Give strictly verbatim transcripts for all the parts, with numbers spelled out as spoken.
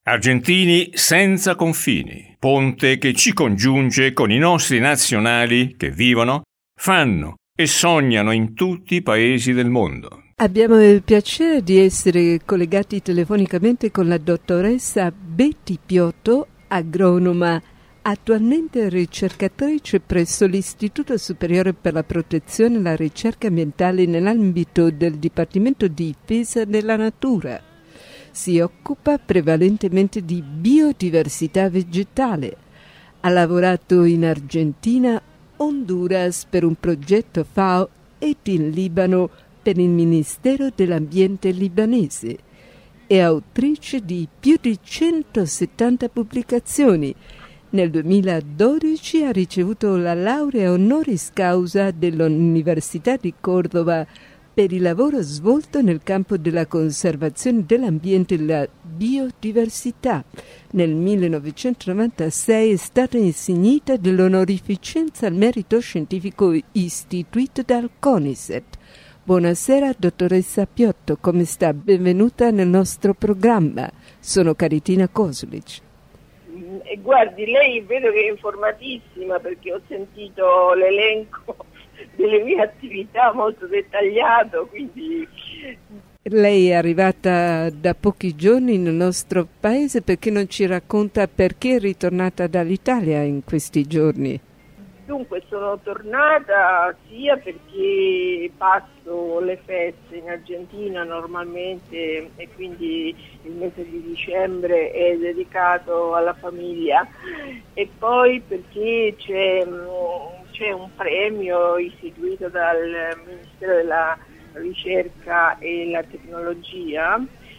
Argentini senza confini, ponte che ci congiunge con i nostri nazionali che vivono, fanno e sognano in tutti i paesi del mondo. Abbiamo il piacere di essere collegati telefonicamente con la dottoressa Betty Piotto, agronoma, attualmente ricercatrice presso l'Istituto Superiore per la Protezione e la Ricerca Ambientale nell'ambito del Dipartimento di Difesa della Natura. Si occupa prevalentemente di biodiversità vegetale. Ha lavorato in Argentina, Honduras per un progetto F A O ed in Libano per il Ministero dell'Ambiente libanese. È autrice di più di centosettanta pubblicazioni. Nel duemiladodici ha ricevuto la laurea honoris causa dell'Università di Cordova per il lavoro svolto nel campo della conservazione dell'ambiente e della biodiversità. Nel millenovecentonovantasei è stata insignita dell'onorificenza al merito scientifico istituito dal CONICET. Buonasera dottoressa Piotto, come sta? Benvenuta nel nostro programma. Sono Caritina Kosulic. E guardi, lei vedo che è informatissima perché ho sentito l'elenco delle mie attività molto dettagliato, quindi... Lei è arrivata da pochi giorni nel nostro paese, perché non ci racconta perché è ritornata dall'Italia in questi giorni? Dunque sono tornata sia perché passo le feste in Argentina normalmente e quindi il mese di dicembre è dedicato alla famiglia, e poi perché c'è, c'è un premio istituito dal Ministero della Ricerca e la Tecnologia,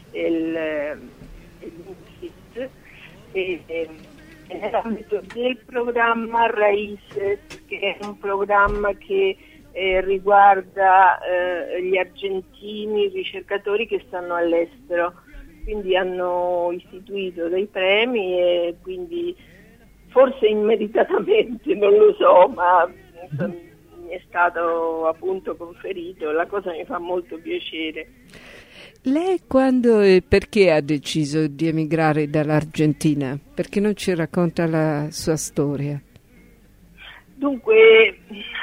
il, il MINSIT, e, e nell'ambito del programma Raíces, che è un programma che eh, riguarda eh, gli argentini ricercatori che stanno all'estero, quindi hanno istituito dei premi e quindi forse immeritatamente, non lo so, ma insomma, mi è stato appunto conferito, la cosa mi fa molto piacere. Lei quando e perché ha deciso di emigrare dall'Argentina? Perché non ci racconta la sua storia? Dunque,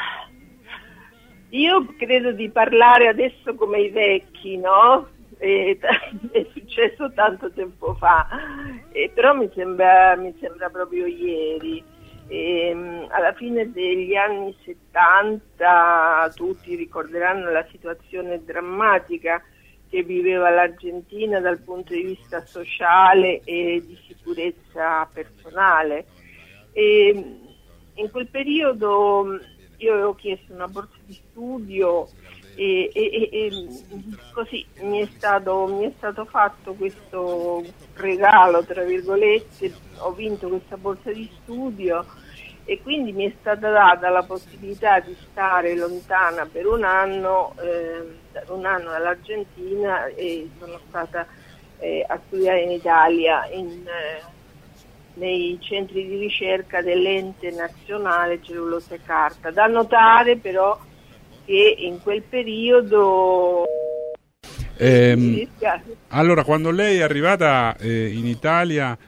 io credo di parlare adesso come i vecchi, no? È, è successo tanto tempo fa, e però mi sembra, mi sembra proprio ieri. E, alla fine degli anni settanta tutti ricorderanno la situazione drammatica che viveva l'Argentina dal punto di vista sociale e di sicurezza personale. E in quel periodo io avevo chiesto una borsa di studio e, e, e così mi è stato mi è stato fatto questo regalo, tra virgolette. Ho vinto questa borsa di studio e quindi mi è stata data la possibilità di stare lontana per un anno, eh, un anno dall'Argentina, e sono stata eh, a studiare in Italia in, eh, nei centri di ricerca dell'Ente Nazionale Cellulosa e Carta. Da notare però che in quel periodo... Ehm, allora, quando lei è arrivata eh, in Italia...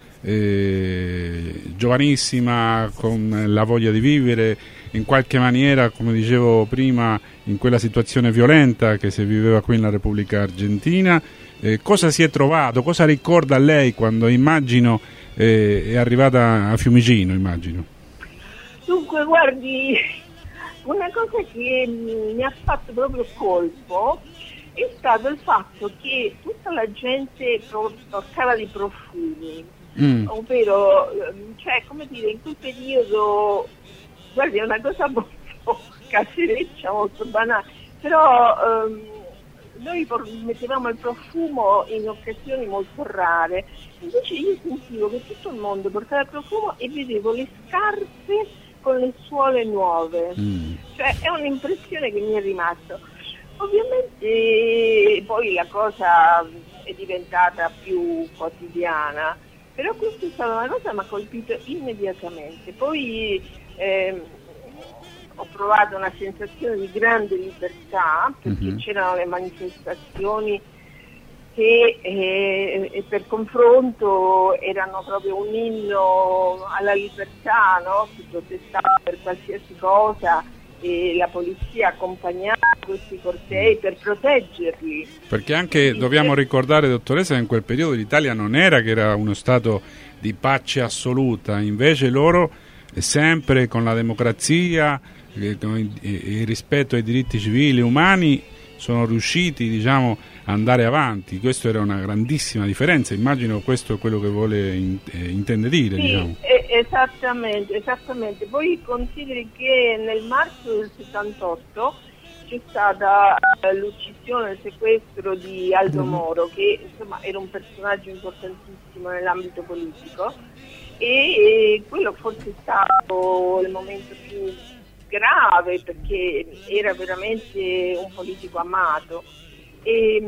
Eh, giovanissima, con la voglia di vivere, in qualche maniera, come dicevo prima, in quella situazione violenta che si viveva qui nella Repubblica Argentina, eh, cosa si è trovato, cosa ricorda lei quando, immagino, eh, è arrivata a Fiumicino, immagino? Dunque, guardi, una cosa che mi ha fatto proprio colpo è stato il fatto che tutta la gente toccava di profumi. Mm. Ovvero, cioè, come dire, in quel periodo, guardi, è una cosa molto casereccia, molto banale, però ehm, noi mettevamo il profumo in occasioni molto rare, invece io sentivo che tutto il mondo portava il profumo e vedevo le scarpe con le suole nuove, mm. cioè è un'impressione che mi è rimasta. Ovviamente poi la cosa è diventata più quotidiana, però questa è stata una cosa che mi ha colpito immediatamente. Poi ehm, ho provato una sensazione di grande libertà, perché mm-hmm. c'erano le manifestazioni che eh, per confronto erano proprio un inno alla libertà, no? Si protestava per qualsiasi cosa e la polizia accompagnava questi cortei per proteggerli. Perché anche dobbiamo ricordare, dottoressa, che in quel periodo l'Italia non era che era uno stato di pace assoluta, invece loro sempre con la democrazia e il rispetto ai diritti civili umani sono riusciti, diciamo, ad andare avanti. Questo era una grandissima differenza, immagino questo è quello che vuole in, eh, intende dire. Sì, diciamo. eh, esattamente, esattamente. Poi consideri che nel marzo del settantotto c'è stata eh, l'uccisione e il sequestro di Aldo Moro, che insomma era un personaggio importantissimo nell'ambito politico, e, e quello forse è stato il momento più grave, perché era veramente un politico amato. E,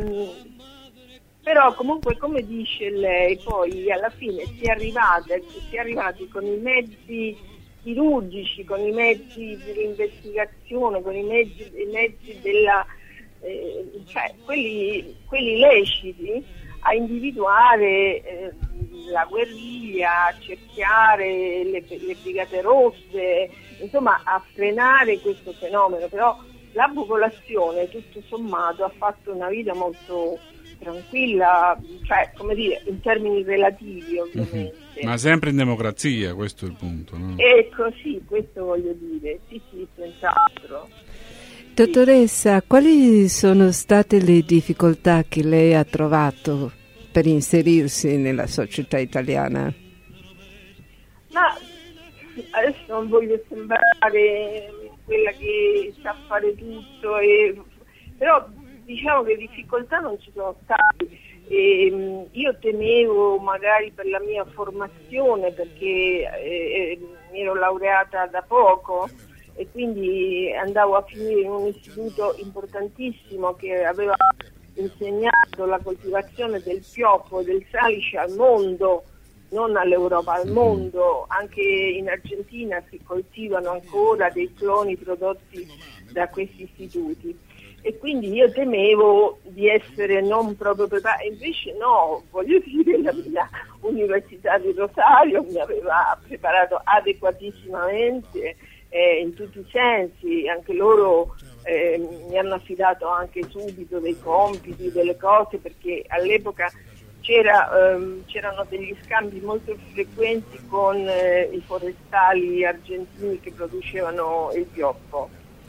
però comunque, come dice lei, poi alla fine si è arrivati, si è arrivati con i mezzi chirurgici, con i mezzi dell'investigazione, con i mezzi, i mezzi della eh, cioè quelli, quelli leciti, a individuare eh, la guerriglia, a cerchiare le, le brigate rosse, insomma a frenare questo fenomeno. Però la popolazione tutto sommato ha fatto una vita molto tranquilla, cioè come dire, in termini relativi ovviamente. Mm-hmm. Ma sempre in democrazia, questo è il punto, no? Ecco, sì, questo voglio dire, sì sì, senz'altro. Dottoressa, quali sono state le difficoltà che lei ha trovato per inserirsi nella società italiana? Ma adesso non voglio sembrare quella che sa fare tutto, e, però diciamo che difficoltà non ci sono state. E, io temevo magari per la mia formazione, perché eh, mi ero laureata da poco e quindi andavo a finire in un istituto importantissimo che aveva insegnato la coltivazione del pioppo e del salice al mondo, non all'Europa, al mondo. Anche in Argentina si coltivano ancora dei cloni prodotti da questi istituti, e quindi io temevo di essere non proprio preparata. Invece no, voglio dire, la mia Università di Rosario mi aveva preparato adeguatissimamente eh, in tutti i sensi. Anche loro eh, mi hanno affidato anche subito dei compiti, delle cose, perché all'epoca c'era, ehm, c'erano degli scambi molto frequenti con eh, i forestali argentini che producevano il pioppo,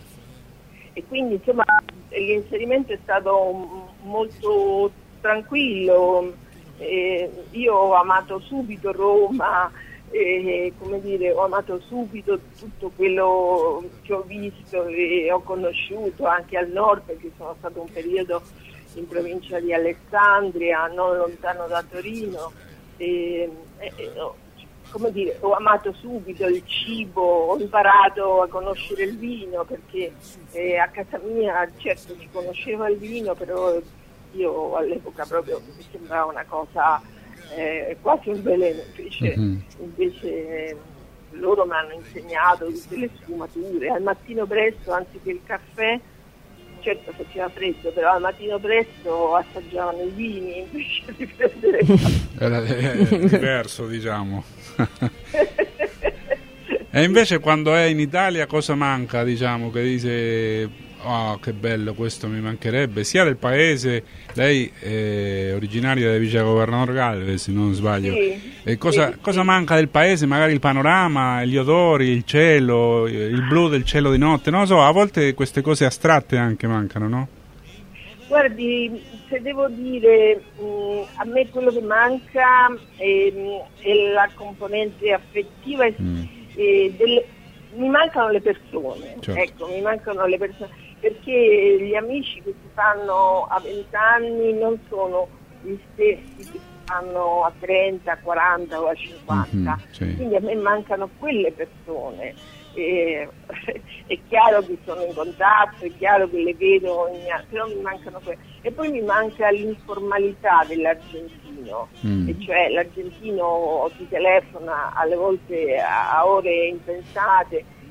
e quindi insomma l'inserimento è stato molto tranquillo. Eh, io ho amato subito Roma, eh, come dire, ho amato subito tutto quello che ho visto e ho conosciuto anche al nord, perché sono stato un periodo in provincia di Alessandria, non lontano da Torino. E, e, no, come dire, ho amato subito il cibo, ho imparato a conoscere il vino, perché eh, a casa mia certo si conosceva il vino, però io all'epoca proprio mi sembrava una cosa eh, quasi un veleno, invece, mm-hmm. invece loro mi hanno insegnato tutte le sfumature. Al mattino presto, anziché il caffè, certo faceva freddo, però al mattino presto assaggiavano i vini invece di prendere il caffè. Era diverso, diciamo. E invece quando è in Italia cosa manca, diciamo, che dice oh che bello, questo mi mancherebbe, sia del paese, lei è originaria del vicegovernatore Galvez, se non sbaglio, sì, e cosa, sì, cosa sì. manca del paese? Magari il panorama, gli odori, il cielo, il blu del cielo di notte, non lo so, a volte queste cose astratte anche mancano, no? Guardi, se devo dire, mh, a me quello che manca è, è la componente affettiva e, mm. e del, mi mancano le persone, certo. Ecco, mi mancano le persone, perché gli amici che si fanno a vent'anni non sono gli stessi che si fanno a trenta, a quaranta o a cinquanta, mm-hmm, sì. Quindi a me mancano quelle persone. E, è chiaro che sono in contatto, è chiaro che le vedo ogni anno, però mi mancano quelle. E poi mi manca l'informalità dell'argentino, mm. e cioè l'argentino ti telefona alle volte a ore impensate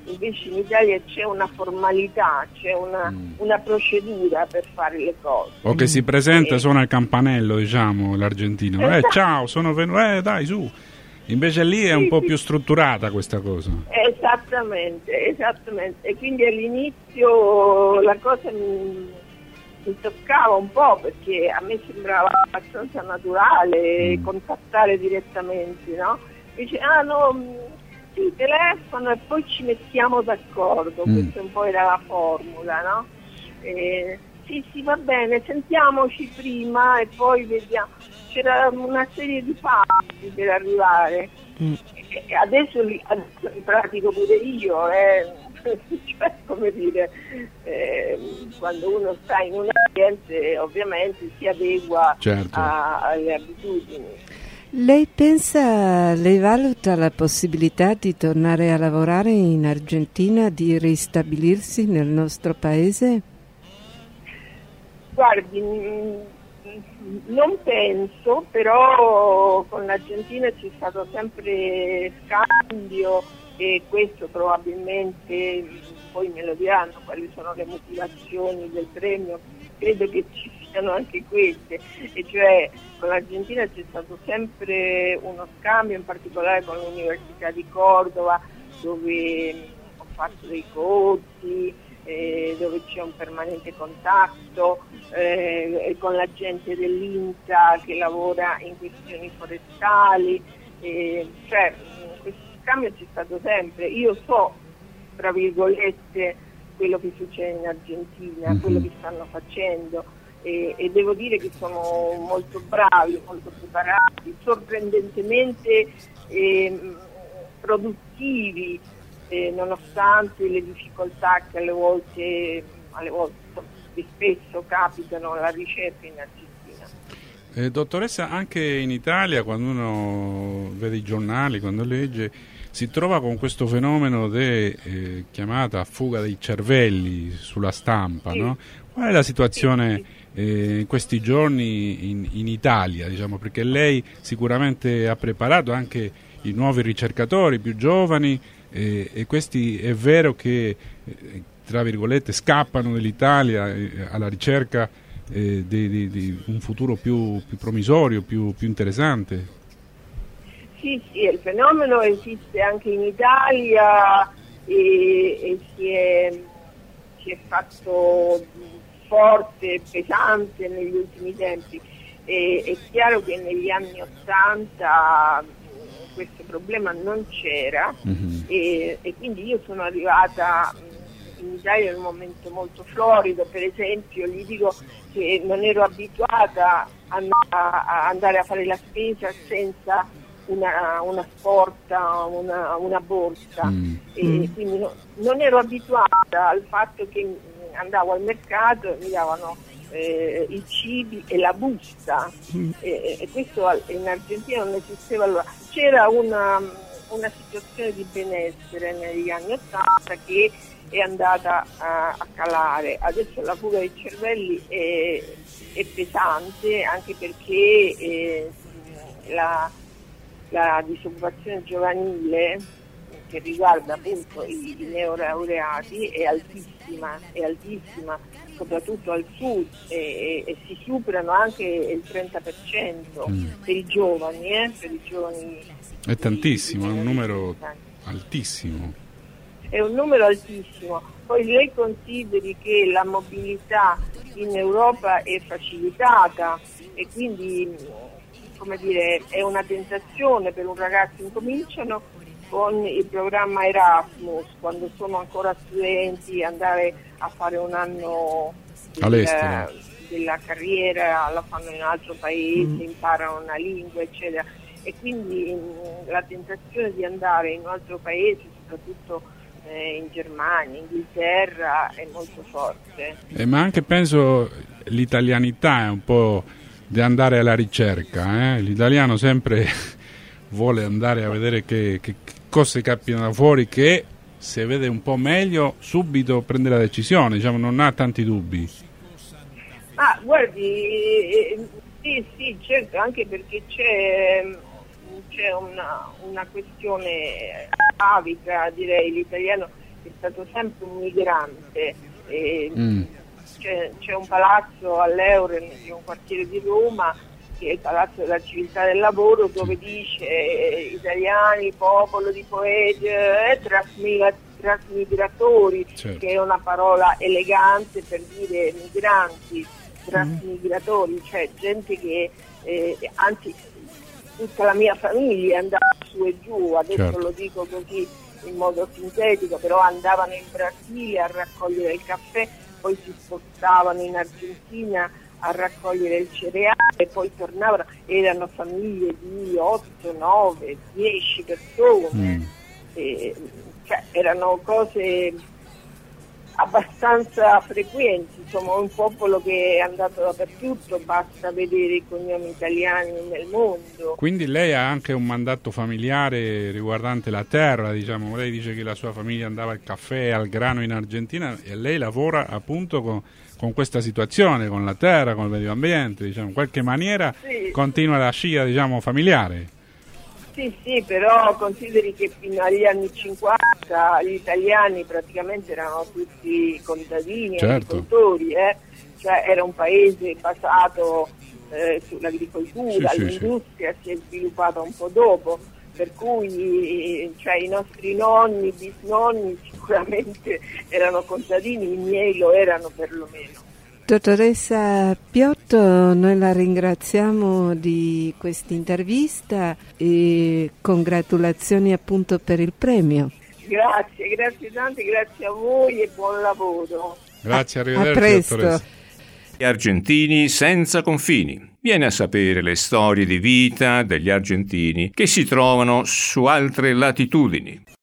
invece in Italia c'è una formalità, c'è una, mm. una procedura per fare le cose. O che si presenta, e... suona il campanello, diciamo, l'argentino. Esatto. Eh, ciao, sono venuto, eh, dai, su. Invece lì è sì, un po' sì. più strutturata questa cosa. Esattamente, esattamente. E quindi all'inizio la cosa mi, mi toccava un po', perché a me sembrava abbastanza naturale mm. contattare direttamente, no? Dice, ah no, sì, telefono e poi ci mettiamo d'accordo, mm. questa un po' era la formula, no? Eh, sì, sì, va bene, sentiamoci prima e poi vediamo. C'era una serie di passi per arrivare, mm. e adesso li, adesso li pratico pure io, eh. Cioè, come dire, eh, quando uno sta in un ambiente ovviamente si adegua certo. a, alle abitudini. Lei pensa, lei valuta la possibilità di tornare a lavorare in Argentina, di ristabilirsi nel nostro paese? Guardi, non penso, però con l'Argentina c'è stato sempre scambio e questo probabilmente, poi me lo diranno quali sono le motivazioni del premio, credo che ci siano anche queste, e cioè con l'Argentina c'è stato sempre uno scambio, in particolare con l'Università di Cordova, dove ho fatto dei corsi, eh, dove c'è un permanente contatto, eh, con la gente dell'INTA che lavora in questioni forestali, eh, cioè questo scambio c'è stato sempre. Io so, tra virgolette, quello che succede in Argentina, mm-hmm. quello che stanno facendo, e, e devo dire che sono molto bravi, molto preparati, sorprendentemente eh, produttivi, eh, nonostante le difficoltà che alle volte, alle volte spesso capitano alla ricerca in Argentina. Eh, dottoressa, anche in Italia, quando uno vede i giornali, quando legge, si trova con questo fenomeno de, eh, chiamata fuga dei cervelli sulla stampa, sì. no? Qual è la situazione sì, sì. Eh, in questi giorni in, in Italia, diciamo, perché lei sicuramente ha preparato anche i nuovi ricercatori più giovani, eh, e questi è vero che, eh, tra virgolette, scappano dall'Italia eh, alla ricerca eh, di, di, di un futuro più, più promisorio, più, più interessante. Sì, sì, il fenomeno esiste anche in Italia e, e si, è, si è fatto forte, pesante negli ultimi tempi. E, è chiaro che negli anni Ottanta questo problema non c'era, mm-hmm. e, e quindi io sono arrivata in Italia in un momento molto florido. Per esempio, gli dico che non ero abituata a, a andare a fare la spesa senza Una, una sporta, una, una borsa, mm. e mm. quindi no, non ero abituata al fatto che andavo al mercato e mi davano eh, i cibi e la busta, mm. e, e questo in Argentina non esisteva. Allora c'era una, una situazione di benessere negli anni Ottanta che è andata a, a calare. Adesso la fuga dei cervelli è, è pesante, anche perché eh, la La disoccupazione giovanile, che riguarda appunto i, i neolaureati, è altissima, è altissima, soprattutto al sud, e, e, e si superano anche il trenta per cento mm. per i giovani, eh, per i giovani. È tantissimo, è un numero altissimo. È un numero altissimo. Poi lei consideri che la mobilità in Europa è facilitata e quindi, come dire, è una tentazione per un ragazzo. Incominciano con il programma Erasmus, quando sono ancora studenti, andare a fare un anno della, della carriera, lo fanno in un altro paese, mm. imparano una lingua, eccetera, e quindi mh, la tentazione di andare in un altro paese, soprattutto eh, in Germania, in Inghilterra, è molto forte. Eh, ma anche penso l'italianità è un po' di andare alla ricerca, eh? L'italiano sempre vuole andare a vedere che, che cose capitano fuori, che se vede un po' meglio subito prende la decisione, diciamo, non ha tanti dubbi. Ah, guardi, eh, sì, sì, certo, anche perché c'è, c'è una, una questione atavica, direi. L'italiano è stato sempre un migrante. E mm. c'è, c'è un palazzo all'Euren di un quartiere di Roma, che è il Palazzo della Civiltà del Lavoro, dove dice eh, italiani, popolo di poeti, eh, trasmigra- trasmigratori, certo. che è una parola elegante per dire migranti, trasmigratori, cioè gente che, eh, anzi, tutta la mia famiglia andava su e giù, adesso certo. lo dico così in modo sintetico, però andavano in Brasile a raccogliere il caffè, poi si spostavano in Argentina a raccogliere il cereale e poi tornavano, erano famiglie di otto, nove, dieci persone, Mm. e, cioè, erano cose abbastanza frequenti, insomma un popolo che è andato dappertutto, basta vedere i cognomi italiani nel mondo. Quindi lei ha anche un mandato familiare riguardante la terra, diciamo, lei dice che la sua famiglia andava al caffè, al grano in Argentina e lei lavora appunto con, con questa situazione, con la terra, con il medio ambiente, diciamo, in qualche maniera Sì. continua la scia, diciamo, familiare. Sì, sì, però consideri che fino agli anni cinquanta gli italiani praticamente erano tutti contadini, certo. agricoltori, eh? Cioè era un paese basato eh, sull'agricoltura, Sì, sì, l'industria sì. si è sviluppata un po' dopo, per cui cioè, i nostri nonni, bisnonni sicuramente erano contadini, i miei lo erano perlomeno. Dottoressa Piotto, noi la ringraziamo di questa intervista e congratulazioni appunto per il premio. Grazie, grazie tante, grazie a voi e buon lavoro. Grazie, A, arrivederci. a presto. Dottoressa. Gli argentini senza confini. Viene a sapere le storie di vita degli argentini che si trovano su altre latitudini.